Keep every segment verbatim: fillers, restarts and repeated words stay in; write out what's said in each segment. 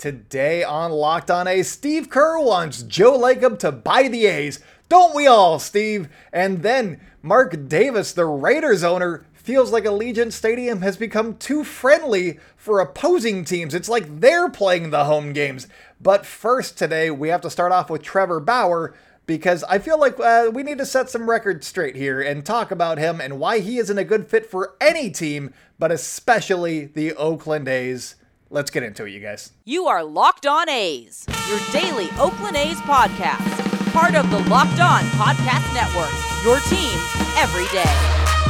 Today on Locked On A's, Steve Kerr wants Joe Lacob to buy the A's. Don't we all, Steve? And then Mark Davis, the Raiders owner, feels like Allegiant Stadium has become too friendly for opposing teams. It's like they're playing the home games. But first today, we have to start off with Trevor Bauer, because I feel like uh, we need to set some records straight here and talk about him and why he isn't a good fit for any team, but especially the Oakland A's. Let's get into it, you guys. You are Locked On A's, your daily Oakland A's podcast. Part of the Locked On Podcast Network, your team every day.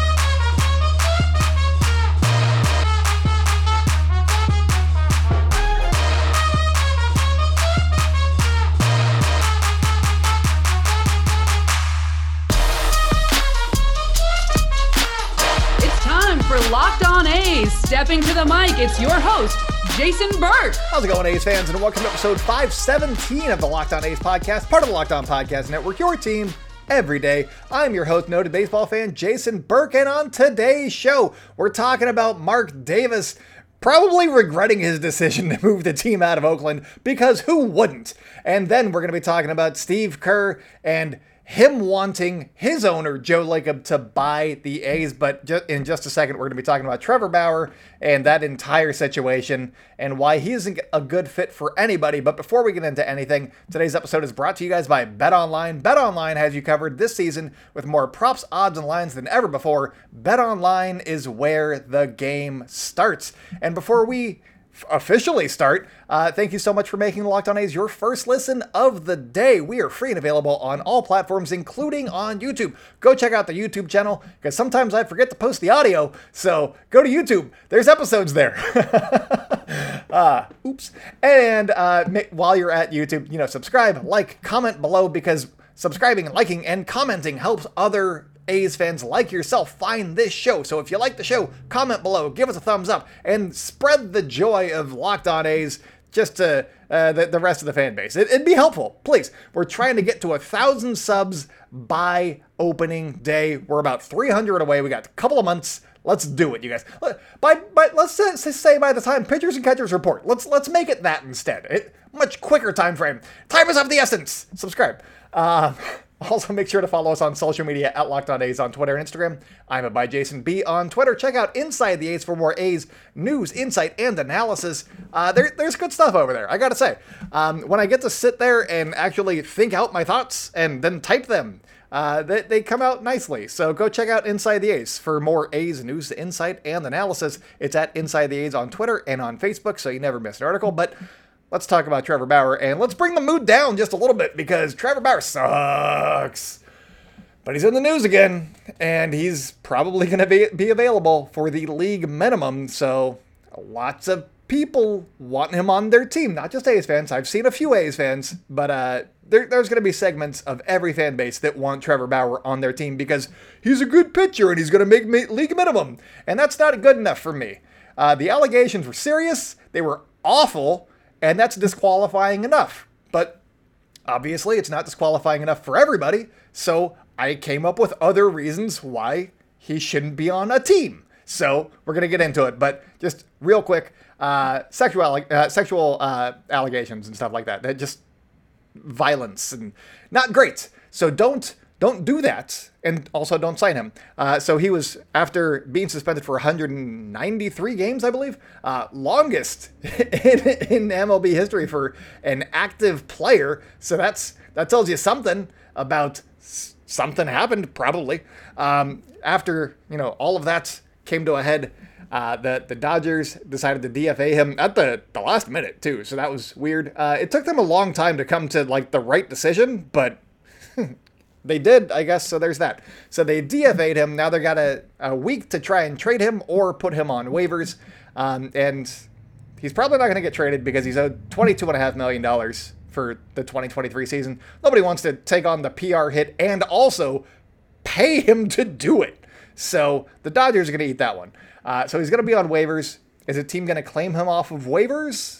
It's time for Locked On A's. Stepping to the mic, it's your host, Jason Burke. How's it going, A's fans? And welcome to episode five seventeen of the Locked On A's podcast, part of the Locked On Podcast Network, your team every day. I'm your host, noted baseball fan, Jason Burke, and on today's show, we're talking about Mark Davis probably regretting his decision to move the team out of Oakland, because who wouldn't? And then we're going to be talking about Steve Kerr and him wanting his owner, Joe Lacob, to buy the A's. But ju- in just a second, we're going to be talking about Trevor Bauer and that entire situation and why he isn't a good fit for anybody. But before we get into anything, today's episode is brought to you guys by BetOnline. BetOnline has you covered this season with more props, odds, and lines than ever before. BetOnline is where the game starts. And before we officially start, uh, thank you so much for making Locked On A's your first listen of the day. We are free and available on all platforms, including on YouTube. Go check out the YouTube channel, because sometimes I forget to post the audio, so go to YouTube. There's episodes there. uh, oops. And uh, while you're at YouTube, you know, subscribe, like, comment below, because subscribing, liking, and commenting helps other A's fans like yourself find this show. So if you like the show, comment below, give us a thumbs up, and spread the joy of Locked On A's just to uh, the, the rest of the fan base. It, it'd be helpful, please. We're trying to get to a thousand subs by opening day. We're about three hundred away. We got a couple of months. Let's do it, you guys. By, by, let's just say by the time pitchers and catchers report, let's let's make it that instead. It, much quicker time frame. Time is of the essence. Subscribe. Uh, Also, make sure to follow us on social media at Locked On A's on Twitter and Instagram. I'm at by Jason B on Twitter. Check out Inside the A's for more A's news, insight, and analysis. Uh, there, there's good stuff over there, I gotta say. Um, when I get to sit there and actually think out my thoughts and then type them, uh, they, they come out nicely. So go check out Inside the A's for more A's news, insight, and analysis. It's at Inside the A's on Twitter and on Facebook, so you never miss an article. But let's talk about Trevor Bauer, and let's bring the mood down just a little bit, because Trevor Bauer sucks. But he's in the news again, and he's probably going to be, be available for the league minimum, so lots of people want him on their team, not just A's fans. I've seen a few A's fans, but uh, there, there's going to be segments of every fan base that want Trevor Bauer on their team because he's a good pitcher and he's going to make ma- league minimum, and that's not good enough for me. Uh, the allegations were serious, they were awful, and that's disqualifying enough. But obviously, it's not disqualifying enough for everybody. So I came up with other reasons why he shouldn't be on a team. So we're going to get into it. But just real quick, uh, sexual uh, sexual uh, allegations and stuff like that. They're just violence and not great. So don't don't do that. And also don't sign him. Uh, so he was, after being suspended for one hundred ninety-three games, I believe, uh, longest in, in M L B history for an active player. So that's that tells you something about s- something happened, probably. Um, after, you know, all of that came to a head, uh, the, the Dodgers decided to D F A him at the, the last minute, too. So that was weird. Uh, it took them a long time to come to, like, the right decision, but they did, I guess, so there's that. So they D F A'd him. Now they got a, a week to try and trade him or put him on waivers. Um, and he's probably not going to get traded because he's owed twenty-two point five million dollars for the twenty twenty-three season. Nobody wants to take on the P R hit and also pay him to do it. So the Dodgers are going to eat that one. Uh, so he's going to be on waivers. Is a team going to claim him off of waivers?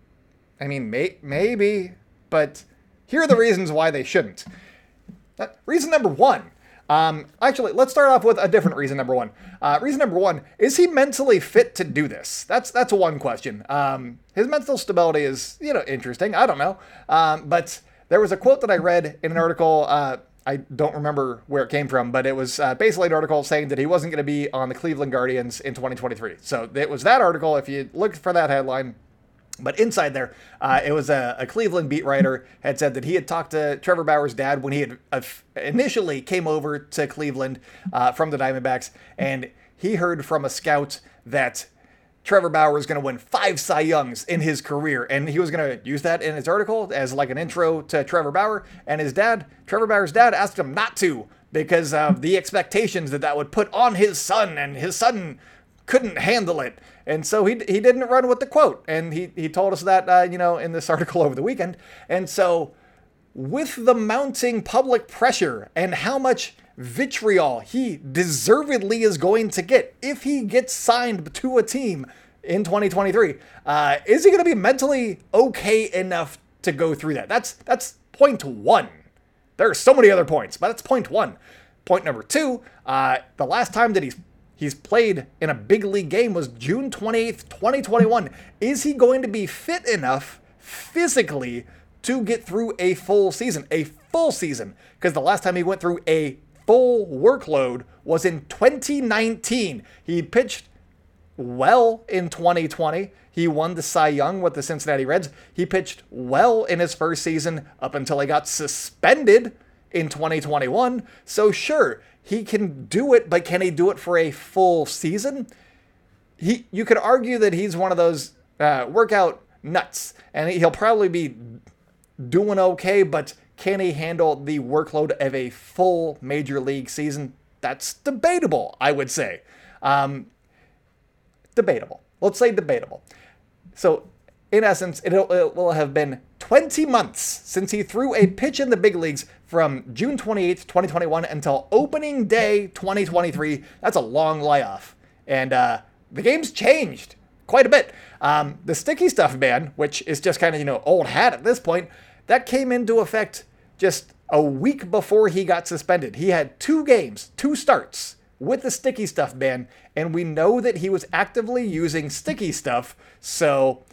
I mean, may- maybe, but here are the reasons why they shouldn't. Uh, reason number one, uh, Um, actually, let's start off with a different reason. Number one, uh, reason number one, is he mentally fit to do this? That's that's one question. Um, his mental stability is, you know, interesting. I don't know. Um, but there was a quote that I read in an article. Uh, I don't remember where it came from, but it was uh, basically an article saying that he wasn't going to be on the Cleveland Guardians in twenty twenty-three. So it was that article. If you look for that headline. But inside there, uh, it was a, a Cleveland beat writer had said that he had talked to Trevor Bauer's dad when he had uh, initially came over to Cleveland uh, from the Diamondbacks, and he heard from a scout that Trevor Bauer was going to win five Cy Youngs in his career, and he was going to use that in his article as like an intro to Trevor Bauer. And his dad, Trevor Bauer's dad, asked him not to because of the expectations that that would put on his son, and his son couldn't handle it. And so he he didn't run with the quote. And he, he told us that, uh, you know, in this article over the weekend. And so with the mounting public pressure and how much vitriol he deservedly is going to get if he gets signed to a team in twenty twenty-three, uh, is he going to be mentally okay enough to go through that? That's, that's point one. There are so many other points, but that's point one. Point number two, uh, the last time that he's He's played in a big league game was June twenty-eighth, twenty twenty-one. Is he going to be fit enough physically to get through a full season? A full season. Because the last time he went through a full workload was in twenty nineteen. He pitched well in twenty twenty. He won the Cy Young with the Cincinnati Reds. He pitched well in his first season up until he got suspended in twenty twenty-one. So sure, he can do it, but can he do it for a full season? He, you could argue that he's one of those uh, workout nuts, and he'll probably be doing okay, but can he handle the workload of a full major league season? That's debatable, I would say. Um, debatable. Let's say debatable. So, in essence, it will have been twenty months since he threw a pitch in the big leagues from June twenty-eighth, twenty twenty-one until opening day twenty twenty-three. That's a long layoff. And uh, the game's changed quite a bit. Um, the sticky stuff ban, which is just kind of, you know, old hat at this point, that came into effect just a week before he got suspended. He had two games, two starts with the sticky stuff ban, and we know that he was actively using sticky stuff. So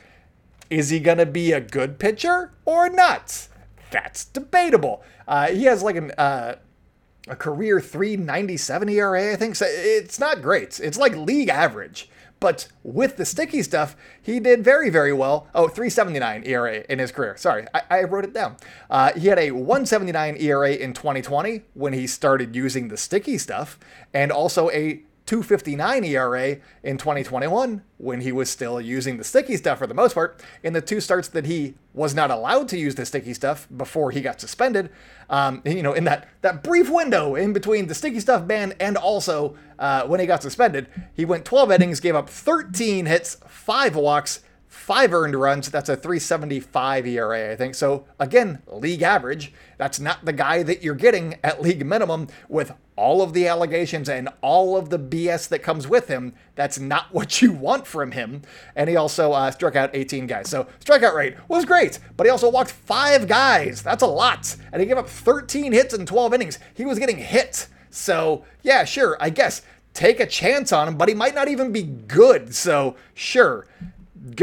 is he going to be a good pitcher or not? That's debatable. Uh, he has like an, uh, a career three ninety-seven E R A, I think. So it's not great. It's like league average. But with the sticky stuff, he did very, very well. Oh, three seventy-nine E R A in his career. Sorry, I, I wrote it down. Uh, he had a one seventy-nine E R A in twenty twenty when he started using the sticky stuff, and also a two fifty-nine E R A in twenty twenty-one when he was still using the sticky stuff for the most part. In the two starts that he was not allowed to use the sticky stuff before he got suspended, um, you know, in that, that brief window in between the sticky stuff ban and also uh, when he got suspended, he went twelve innings, gave up thirteen hits, five walks, five earned runs. That's a three seventy-five E R A, I think. So again, league average. That's not the guy that you're getting at league minimum with all of the allegations and all of the B S that comes with him. That's not what you want from him. And he also uh, struck out eighteen guys. So strikeout rate was great, but he also walked five guys. That's a lot. And he gave up thirteen hits in twelve innings. He was getting hit. So yeah, sure, I guess take a chance on him, but he might not even be good. So sure, go,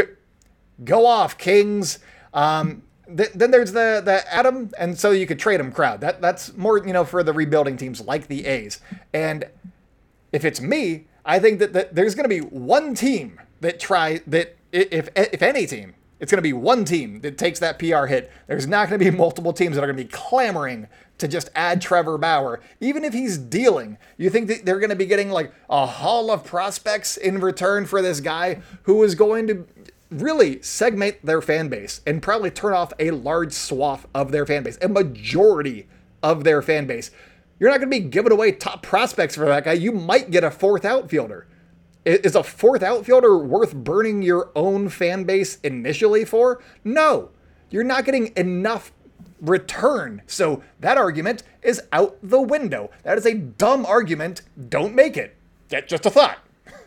go off, Kings. Um, th- then there's the the Adam, and so you could trade him crowd. That that's more, you know, for the rebuilding teams like the A's. And if it's me, I think that, that there's going to be one team that try that if if any team, it's going to be one team that takes that P R hit. There's not going to be multiple teams that are going to be clamoring to just add Trevor Bauer, even if he's dealing. You think that they're going to be getting like a haul of prospects in return for this guy who is going to really segment their fan base and probably turn off a large swath of their fan base, a majority of their fan base. You're not going to be giving away top prospects for that guy. You might get a fourth outfielder. Is a fourth outfielder worth burning your own fan base initially for? No, you're not getting enough return. So that argument is out the window. That is a dumb argument. Don't make it. Get just a thought.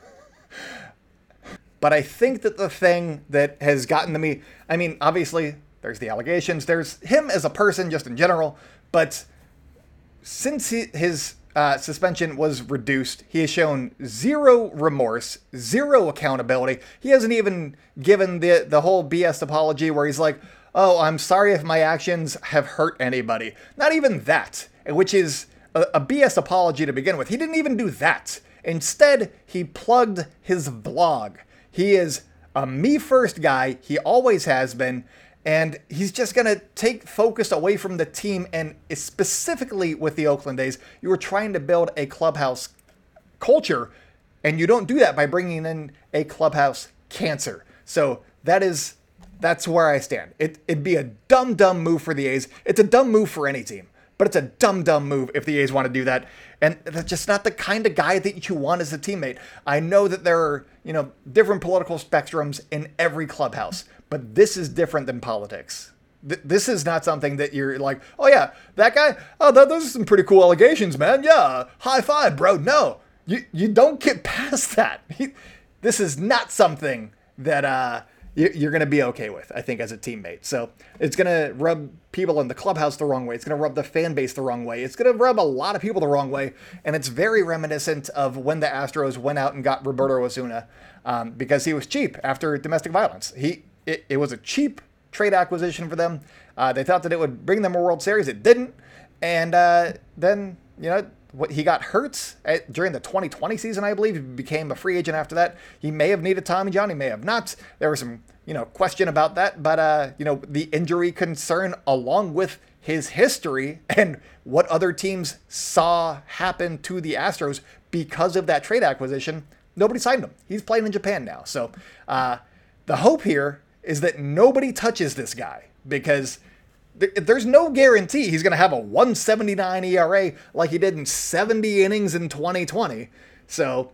But I think that the thing that has gotten to me, I mean, obviously there's the allegations, there's him as a person just in general, but since he, his uh, suspension was reduced. He has shown zero remorse, zero accountability. He hasn't even given the, the whole B S apology where he's like, oh, I'm sorry if my actions have hurt anybody. Not even that, which is a, a B S apology to begin with. He didn't even do that. Instead, he plugged his vlog. He is a me first guy. He always has been. And he's just going to take focus away from the team. And specifically with the Oakland A's, you were trying to build a clubhouse culture. And you don't do that by bringing in a clubhouse cancer. So that is, that's where I stand. It, it'd be a dumb, dumb move for the A's. It's a dumb move for any team. But it's a dumb, dumb move if the A's want to do that. And that's just not the kind of guy that you want as a teammate. I know that there are, you know, different political spectrums in every clubhouse. But this is different than politics. Th- this is not something that you're like, oh yeah, that guy, oh, th- those are some pretty cool allegations, man. Yeah, high five, bro. No, you, you don't get past that. This is not something that uh, you, you're going to be okay with, I think, as a teammate. So it's going to rub people in the clubhouse the wrong way. It's going to rub the fan base the wrong way. It's going to rub a lot of people the wrong way. And it's very reminiscent of when the Astros went out and got Roberto Osuna um, because he was cheap after domestic violence. He It, it was a cheap trade acquisition for them. Uh, they thought that it would bring them a World Series. It didn't. And uh, then, you know, what he got hurt at, during the twenty twenty season, I believe. He became a free agent after that. He may have needed Tommy John. He may have not. There was some, you know, question about that. But, uh, you know, the injury concern along with his history and what other teams saw happen to the Astros because of that trade acquisition, nobody signed him. He's playing in Japan now. So uh, the hope here is that nobody touches this guy because th- there's no guarantee he's going to have a one seventy-nine E R A like he did in seventy innings in twenty twenty. So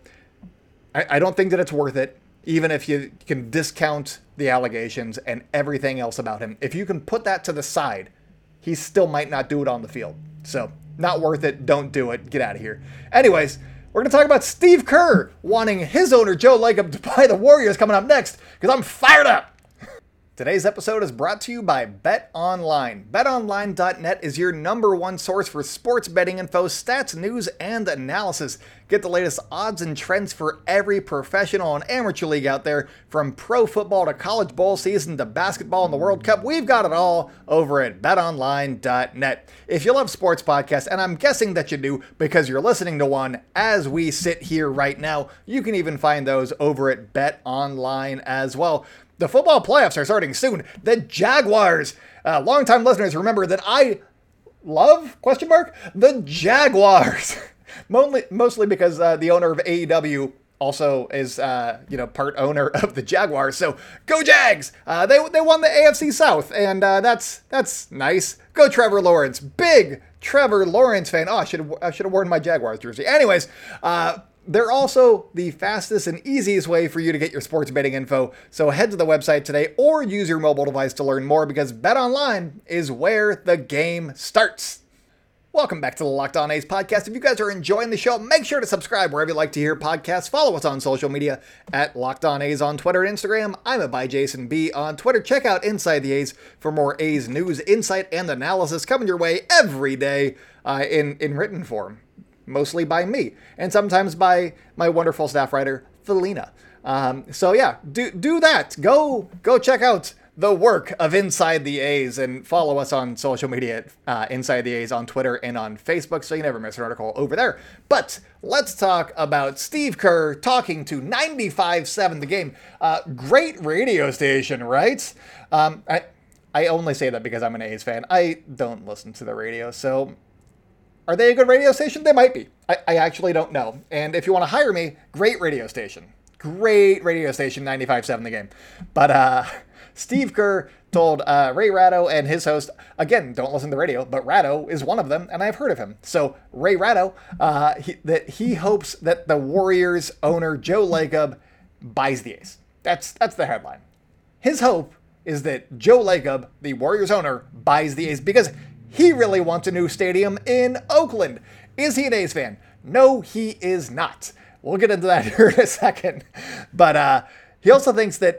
I, I don't think that it's worth it, even if you can discount the allegations and everything else about him. If you can put that to the side, he still might not do it on the field. So not worth it. Don't do it. Get out of here. Anyways, we're going to talk about Steve Kerr wanting his owner, Joe Lacob, to buy the Warriors coming up next because I'm fired up. Today's episode is brought to you by BetOnline. Bet Online dot net is your number one source for sports betting info, stats, news, and analysis. Get the latest odds and trends for every professional and amateur league out there, from pro football to college bowl season to basketball and the World Cup. We've got it all over at Bet Online dot net. If you love sports podcasts, and I'm guessing that you do because you're listening to one as we sit here right now, you can even find those over at BetOnline as well. The football playoffs are starting soon. The Jaguars, uh, longtime listeners remember that I love, question mark, the Jaguars. mostly, mostly because uh, the owner of A E W also is, uh, you know, part owner of the Jaguars. So go Jags! Uh, they they won the A F C South, and uh, that's that's nice. Go Trevor Lawrence, big Trevor Lawrence fan. Oh, I should I should have worn my Jaguars jersey. Anyways, uh, they're also the fastest and easiest way for you to get your sports betting info. So head to the website today or use your mobile device to learn more because BetOnline is where the game starts. Welcome back to the Locked On A's podcast. If you guys are enjoying the show, make sure to subscribe wherever you like to hear podcasts. Follow us on social media at Locked On A's on Twitter and Instagram. I'm at by Jason B on Twitter. Check out Inside the A's for more A's news, insight, and analysis coming your way every day uh, in, in written form. Mostly by me, and sometimes by my wonderful staff writer, Felina. Um, so yeah, do do that. Go go check out the work of Inside the A's and follow us on social media, uh, Inside the A's on Twitter and on Facebook, so you never miss an article over there. But let's talk about Steve Kerr talking to ninety-five seven The Game. Uh, great radio station, right? Um, I I only say that because I'm an A's fan. I don't listen to the radio, so... Are they a good radio station? They might be. I, I actually don't know. And if you want to hire me, great radio station. Great radio station, ninety-five seven The Game. But uh, Steve Kerr told uh, Ray Ratto and his host, again, don't listen to the radio, but Ratto is one of them, and I've heard of him. So Ray Ratto, uh, he, that he hopes that the Warriors owner, Joe Lacob, buys the A's. That's, that's the headline. His hope is that Joe Lacob, the Warriors owner, buys the A's because he really wants a new stadium in Oakland. Is he an A's fan? No, he is not. We'll get into that here in a second. But uh, he also thinks that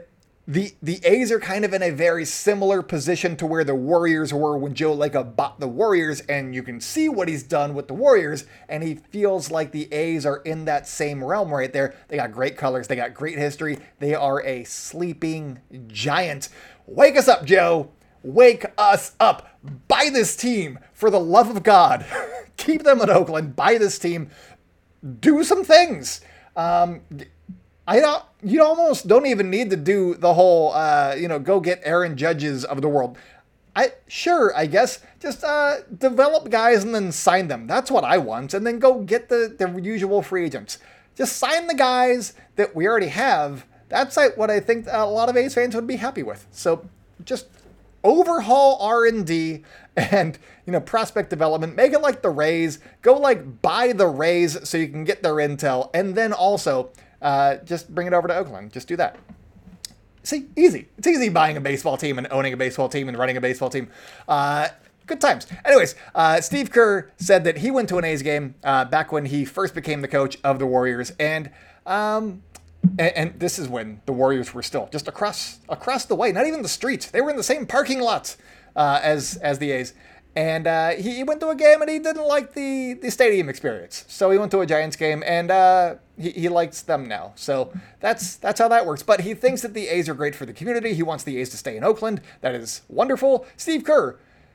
The the A's are kind of in a very similar position to where the Warriors were when Joe Lacob bought the Warriors, and you can see what he's done with the Warriors, and he feels like the A's are in that same realm right there. They got great colors. They got great history. They are a sleeping giant. Wake us up, Joe. Wake us up. Buy this team for the love of God. Keep them in Oakland. Buy this team. Do some things. Um... I don't, you almost don't even need to do the whole, uh, you know, go get Aaron Judges of the world. I, sure, I guess, just uh, develop guys and then sign them. That's what I want. And then go get the, the usual free agents. Just sign the guys that we already have. That's like what I think a lot of A's fans would be happy with. So just overhaul R and D and, you know, prospect development. Make it like the Rays. Go like buy the Rays so you can get their intel. And then also... Uh, just bring it over to Oakland. Just do that. See, easy. It's easy buying a baseball team and owning a baseball team and running a baseball team. Uh, good times. Anyways, uh, Steve Kerr said that he went to an A's game uh, back when he first became the coach of the Warriors, and um, and, and this is when the Warriors were still just across across the way, not even the street. They were in the same parking lot uh, as as the A's. And uh, he, he went to a game and he didn't like the, the stadium experience. So he went to a Giants game and uh, he, he likes them now. So that's that's how that works. But he thinks that the A's are great for the community. He wants the A's to stay in Oakland. That is wonderful. Steve Kerr,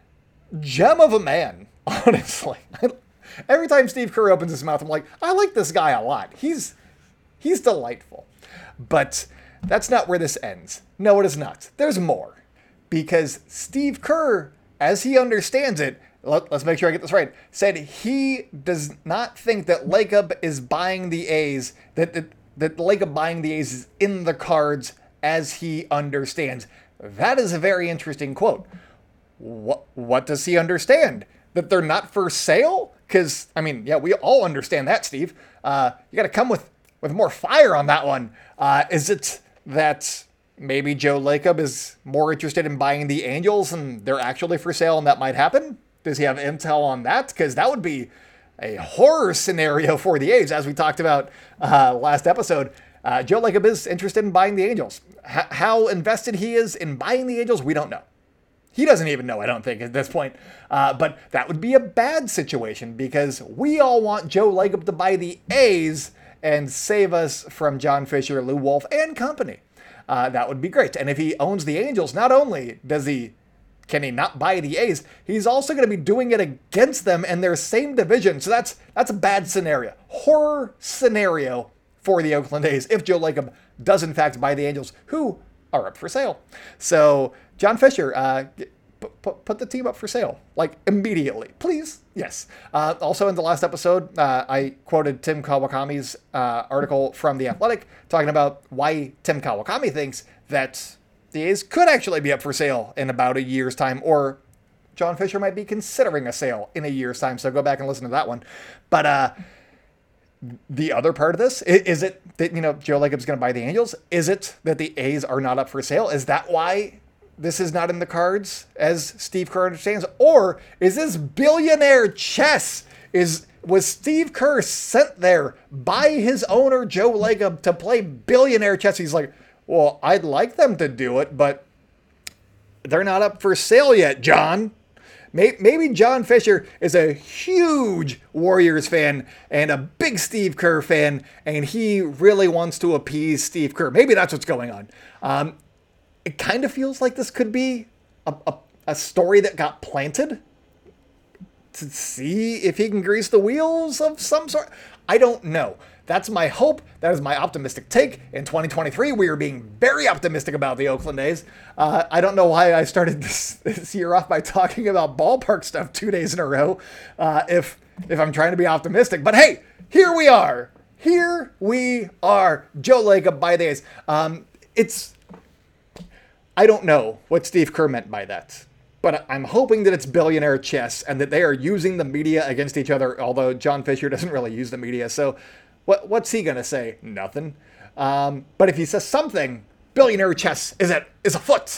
gem of a man, honestly. Every time Steve Kerr opens his mouth, I'm like, I like this guy a lot. He's he's delightful. But that's not where this ends. No, it is not. There's more. Because Steve Kerr, as he understands it, let, let's make sure I get this right, said he does not think that Lacob is buying the A's, that, that, that Lacob buying the A's is in the cards as he understands. That is a very interesting quote. What, what does he understand? That they're not for sale? Because, I mean, yeah, we all understand that, Steve. Uh, you got to come with, with more fire on that one. Uh, is it that... maybe Joe Lacob is more interested in buying the Angels and they're actually for sale and that might happen? Does he have intel on that? Because that would be a horror scenario for the A's, as we talked about uh, last episode. Uh, Joe Lacob is interested in buying the Angels. H- how invested he is in buying the Angels, we don't know. He doesn't even know, I don't think, at this point. Uh, but that would be a bad situation because we all want Joe Lacob to buy the A's and save us from John Fisher, Lou Wolf, and company. Uh, that would be great. And if he owns the Angels, not only does he, can he not buy the A's, he's also going to be doing it against them in their same division. So that's that's a bad scenario. Horror scenario for the Oakland A's if Joe Lacob does in fact buy the Angels, who are up for sale. So John Fisher, uh, put, put the team up for sale, like immediately, please. Yes. Uh, also in the last episode, uh, I quoted Tim Kawakami's uh, article from The Athletic talking about why Tim Kawakami thinks that the A's could actually be up for sale in about a year's time, or John Fisher might be considering a sale in a year's time. So go back and listen to that one. But uh, the other part of this, is it that, you know, Joe Lacob's going to buy the Angels? Is it that the A's are not up for sale? Is that why this is not in the cards, as Steve Kerr understands? Or is this billionaire chess? Is was Steve Kerr sent there by his owner, Joe Lacob, to play billionaire chess? He's like, well, I'd like them to do it, but they're not up for sale yet, John. Maybe John Fisher is a huge Warriors fan and a big Steve Kerr fan, and he really wants to appease Steve Kerr. Maybe that's what's going on. Um, it kind of feels like this could be a, a, a story that got planted to see if he can grease the wheels of some sort. I don't know. That's my hope. That is my optimistic take. In twenty twenty-three, we are being very optimistic about the Oakland A's. Uh, I don't know why I started this, this year off by talking about ballpark stuff two days in a row, uh, if if I'm trying to be optimistic. But hey, here we are. Here we are. Joe Lacob by the A's. Um, it's... I don't know what Steve Kerr meant by that. But I'm hoping that it's billionaire chess and that they are using the media against each other, although John Fisher doesn't really use the media. So what what's he going to say? Nothing. Um, but if he says something, billionaire chess is it is afoot.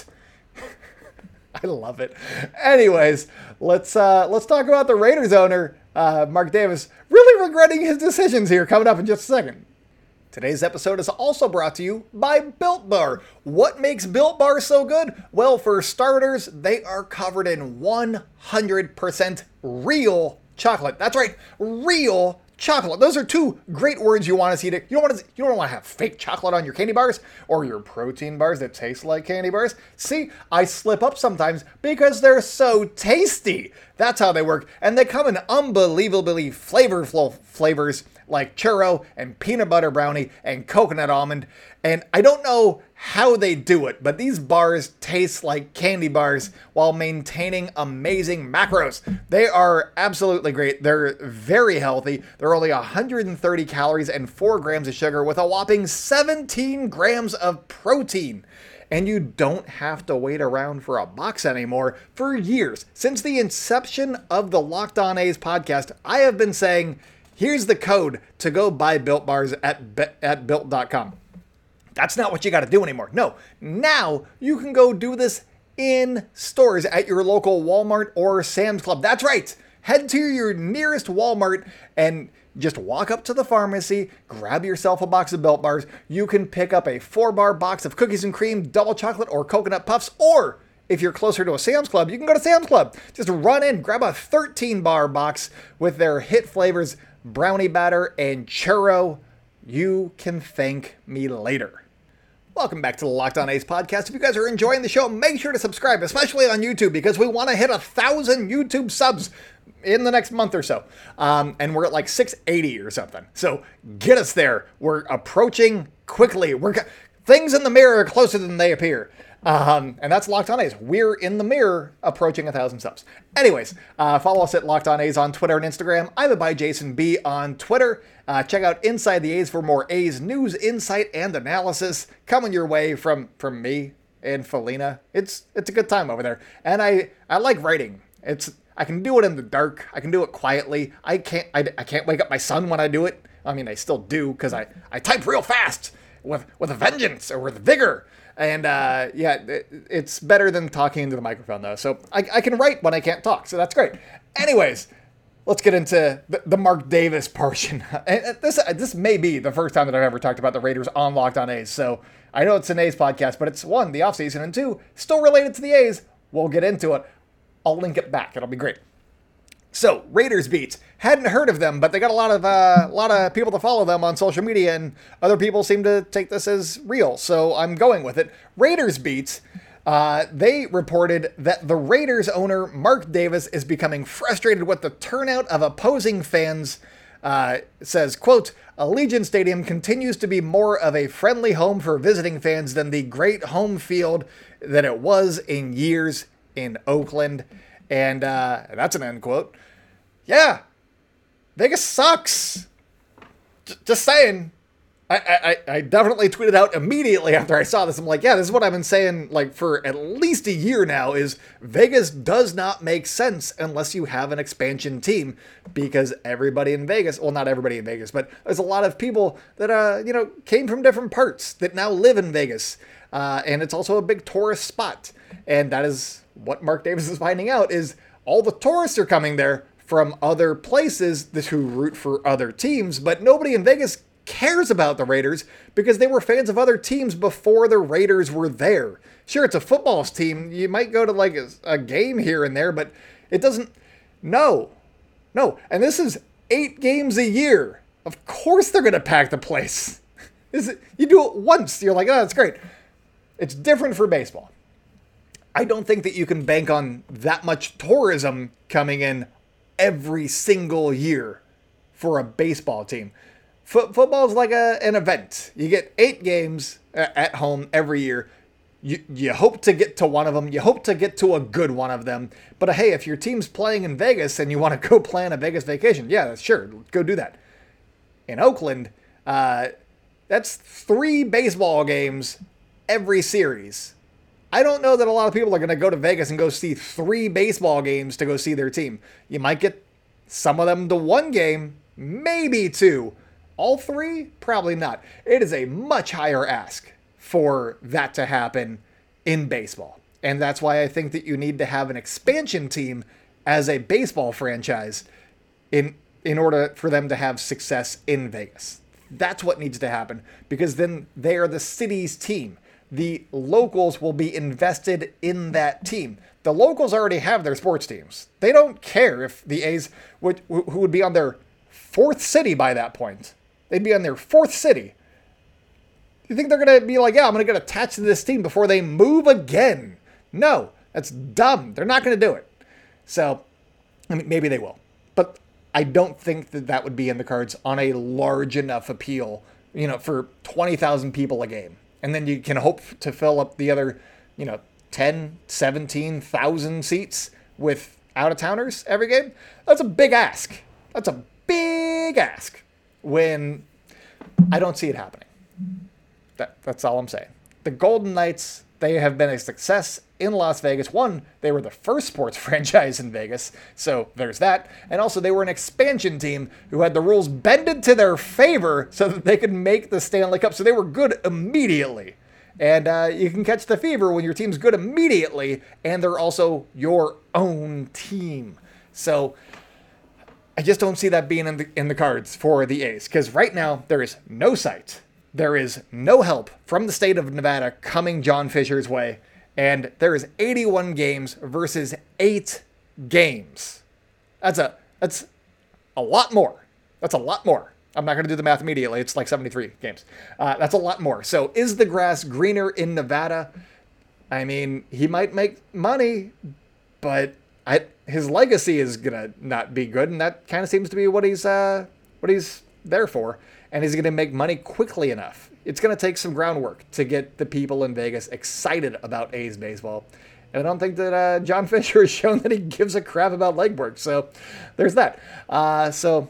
I love it. Anyways, let's uh, let's talk about the Raiders owner, uh, Mark Davis, really regretting his decisions here coming up in just a second. Today's episode is also brought to you by Built Bar. What makes Built Bar so good? Well, for starters, they are covered in one hundred percent real chocolate. That's right, real chocolate. Those are two great words you want to see. To, you don't want to. You don't want to have fake chocolate on your candy bars or your protein bars that taste like candy bars. See, I slip up sometimes because they're so tasty. That's how they work, and they come in unbelievably flavorful flavors like churro and peanut butter brownie and coconut almond. And I don't know how they do it, but these bars taste like candy bars while maintaining amazing macros. They are absolutely great. They're very healthy. They're only one hundred thirty calories and four grams of sugar with a whopping seventeen grams of protein. And you don't have to wait around for a box anymore. For years, since the inception of the Locked On A's podcast, I have been saying, here's the code to go buy Built Bars at, be- at built dot com. That's not what you got to do anymore. No, now you can go do this in stores at your local Walmart or Sam's Club. That's right. Head to your nearest Walmart and just walk up to the pharmacy, grab yourself a box of Built Bars. You can pick up a four-bar box of cookies and cream, double chocolate, or coconut puffs, or if you're closer to a Sam's Club, you can go to Sam's Club. Just run in, grab a thirteen-bar box with their hit flavors, brownie batter, and churro. You can thank me later. Welcome back to the Locked On A's podcast. If you guys are enjoying the show, make sure to subscribe, especially on YouTube, because we want to hit a thousand YouTube subs in the next month or so. Um, and we're at like six eighty or something. So get us there. We're approaching quickly. We're things in the mirror are closer than they appear. Um, and that's Locked On A's. We're in the mirror approaching a thousand subs. Anyways, uh, follow us at Locked On A's on Twitter and Instagram. I'm a by Jason B on Twitter. Uh, check out Inside the A's for more A's news, insight, and analysis coming your way from, from me and Felina. It's it's a good time over there. And I, I like writing. It's I can do it in the dark. I can do it quietly. I can't I, I can't wake up my son when I do it. I mean, I still do because I, I type real fast with, with a vengeance or with vigor. And uh, yeah, it, it's better than talking into the microphone, though. So I, I can write when I can't talk, so that's great. Anyways, let's get into the, the Mark Davis portion. And this this may be the first time that I've ever talked about the Raiders on Locked On A's. So I know it's an A's podcast, but it's one, the offseason, and two, still related to the A's. We'll get into it. I'll link it back. It'll be great. So, Raiders beats. Hadn't heard of them, but they got a lot of uh, a lot of people to follow them on social media, and other people seem to take this as real, so I'm going with it. Raiders beats. Uh, they reported that the Raiders owner, Mark Davis, is becoming frustrated with the turnout of opposing fans. Uh, says, quote, Allegiant Stadium continues to be more of a friendly home for visiting fans than the great home field that it was in years in Oakland. And uh, that's an end quote. Yeah, Vegas sucks. J- just saying. I, I, I definitely tweeted out immediately after I saw this. I'm like, yeah, this is what I've been saying like for at least a year now is Vegas does not make sense unless you have an expansion team, because everybody in Vegas, well, not everybody in Vegas, but there's a lot of people that, uh, you know, came from different parts that now live in Vegas. Uh, and it's also a big tourist spot. And that is what Mark Davis is finding out is all the tourists are coming there from other places that who root for other teams, but nobody in Vegas cares about the Raiders because they were fans of other teams before the Raiders were there. Sure, it's a football team. You might go to like a, a game here and there, but it doesn't. No, no. And this is eight games a year. Of course they're going to pack the place. Is it, you do it once. You're like, oh, that's great. It's different for baseball. I don't think that you can bank on that much tourism coming in every single year for a baseball team. F- football is like a, an event. You get eight games at home every year. You, you hope to get to one of them. You hope to get to a good one of them. But hey, if your team's playing in Vegas and you want to go plan a Vegas vacation, yeah, sure, go do that. In Oakland, uh, that's three baseball games every series. I don't know that a lot of people are going to go to Vegas and go see three baseball games to go see their team. You might get some of them to one game, maybe two. All three? Probably not. It is a much higher ask for that to happen in baseball. And that's why I think that you need to have an expansion team as a baseball franchise in in order for them to have success in Vegas. That's what needs to happen, because then they are the city's team. The locals will be invested in that team. The locals already have their sports teams. They don't care if the A's would, who would be on their fourth city by that point. They'd be on their fourth city. You think they're going to be like, yeah, I'm going to get attached to this team before they move again? No, that's dumb. They're not going to do it. So, I mean, maybe they will. But I don't think that that would be in the cards on a large enough appeal, you know, for twenty thousand people a game. And then you can hope to fill up the other, you know, ten, seventeen thousand seats with out-of-towners every game. That's a big ask. That's a big ask when I don't see it happening. That, that's all I'm saying. The Golden Knights, they have been a success in Las Vegas. One, they were the first sports franchise in Vegas, so there's that. And also, they were an expansion team who had the rules bended to their favor so that they could make the Stanley Cup. So they were good immediately. And uh, you can catch the fever when your team's good immediately, and they're also your own team. So I just don't see that being in the, in the cards for the A's, because right now there is no sight. There is no help from the state of Nevada coming John Fisher's way, and there is eighty-one games versus eight games. That's a that's a lot more. That's a lot more. I'm not going to do the math immediately. It's like seventy-three games. Uh, that's a lot more. So is the grass greener in Nevada? I mean, he might make money, but I, his legacy is going to not be good, and that kind of seems to be what he's uh, what he's there for. And he's going to make money quickly enough. It's going to take some groundwork to get the people in Vegas excited about A's baseball. And I don't think that uh, John Fisher has shown that he gives a crap about legwork. So there's that. Uh, so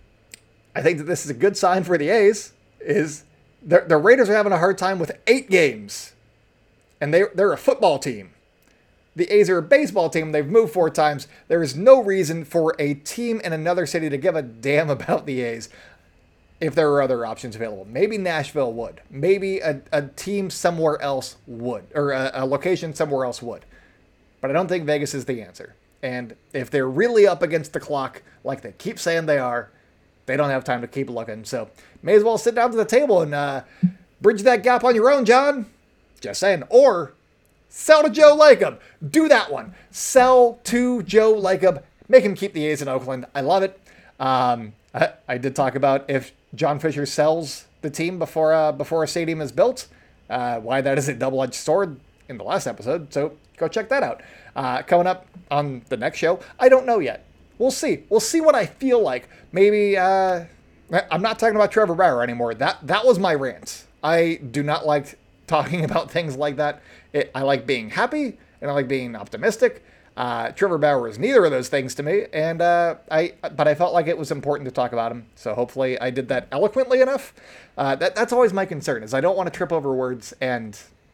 I think that this is a good sign for the A's. Is the, the Raiders are having a hard time with eight games. And they, they're a football team. The A's are a baseball team. They've moved four times. There is no reason for a team in another city to give a damn about the A's. If there are other options available. Maybe Nashville would. Maybe a, a team somewhere else would. Or a, a location somewhere else would. But I don't think Vegas is the answer. And if they're really up against the clock, like they keep saying they are, they don't have time to keep looking. So may as well sit down to the table and uh, bridge that gap on your own, John. Just saying. Or sell to Joe Lacob. Do that one. Sell to Joe Lacob. Make him keep the A's in Oakland. I love it. Um, I, I did talk about if John Fisher sells the team before uh, before a stadium is built, uh, why that is a double-edged sword in the last episode. So go check that out. Uh, coming up on the next show, I don't know yet. We'll see. We'll see what I feel like. Maybe uh, I'm not talking about Trevor Bauer anymore. That that was my rant. I do not like talking about things like that. It, I like being happy and I like being optimistic. Uh, Trevor Bauer is neither of those things to me, and uh, I but I felt like it was important to talk about him, so hopefully I did that eloquently enough. Uh, that that's always my concern, is I don't want to trip over words and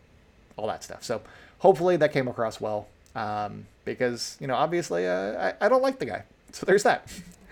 all that stuff. So hopefully that came across well, um, because you know obviously uh, I I don't like the guy, so there's that.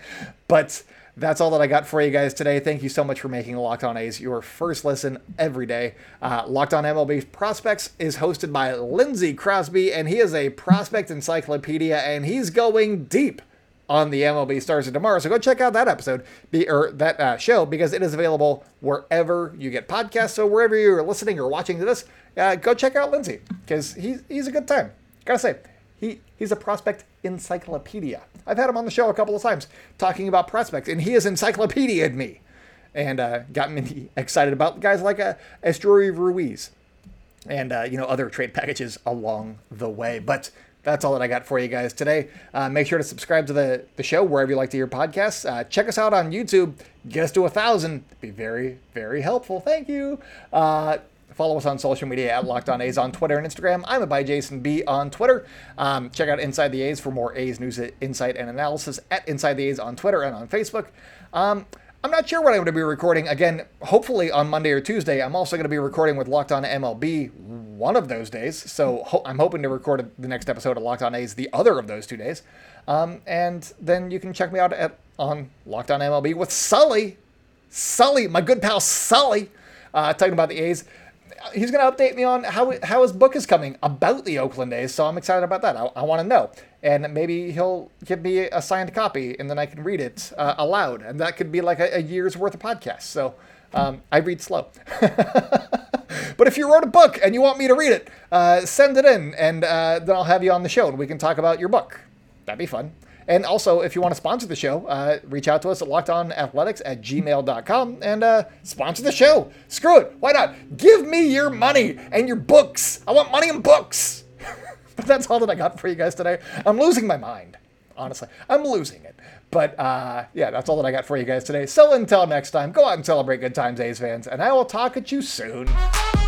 But that's all that I got for you guys today. Thank you so much for making Locked On A's your first listen every day. Uh, Locked On M L B Prospects is hosted by Lindsey Crosby, and he is a prospect encyclopedia, and he's going deep on the M L B stars of tomorrow. So go check out that episode, be, or that uh, show, because it is available wherever you get podcasts. So wherever you're listening or watching to this, uh, go check out Lindsey, because he's, he's a good time. Gotta say, he he's a prospect encyclopedia. I've had him on the show a couple of times talking about prospects, and he has encyclopedia'd me and uh, got me excited about guys like uh, Esteury Ruiz and, uh, you know, other trade packages along the way. But that's all that I got for you guys today. Uh, make sure to subscribe to the, the show wherever you like to hear podcasts. Uh, check us out on YouTube. Get us to a thousand. It'd be very, very helpful. Thank you. Uh, Follow us on social media at Locked On A's on Twitter and Instagram. I'm a by Jason B on Twitter. Um, check out Inside the A's for more A's news, insight, and analysis at Inside the A's on Twitter and on Facebook. Um, I'm not sure what I'm going to be recording. Again, hopefully on Monday or Tuesday. I'm also going to be recording with Locked On M L B one of those days. So ho- I'm hoping to record the next episode of Locked On A's the other of those two days. Um, and then you can check me out at on Locked On M L B with Sully. Sully, my good pal Sully, uh, talking about the A's. He's going to update me on how how his book is coming about the Oakland A's, so I'm excited about that. I, I want to know. And maybe he'll give me a signed copy, and then I can read it uh, aloud, and that could be like a, a year's worth of podcasts. So Um, I read slow. But if you wrote a book and you want me to read it, uh, send it in, and uh, then I'll have you on the show, and we can talk about your book. That'd be fun. And also, if you want to sponsor the show, uh, reach out to us at lockedonathletics at gmail dot com and uh, sponsor the show. Screw it. Why not? Give me your money and your books. I want money and books. But that's all that I got for you guys today. I'm losing my mind. Honestly, I'm losing it. But uh, yeah, that's all that I got for you guys today. So until next time, go out and celebrate good times, A's fans, and I will talk at you soon.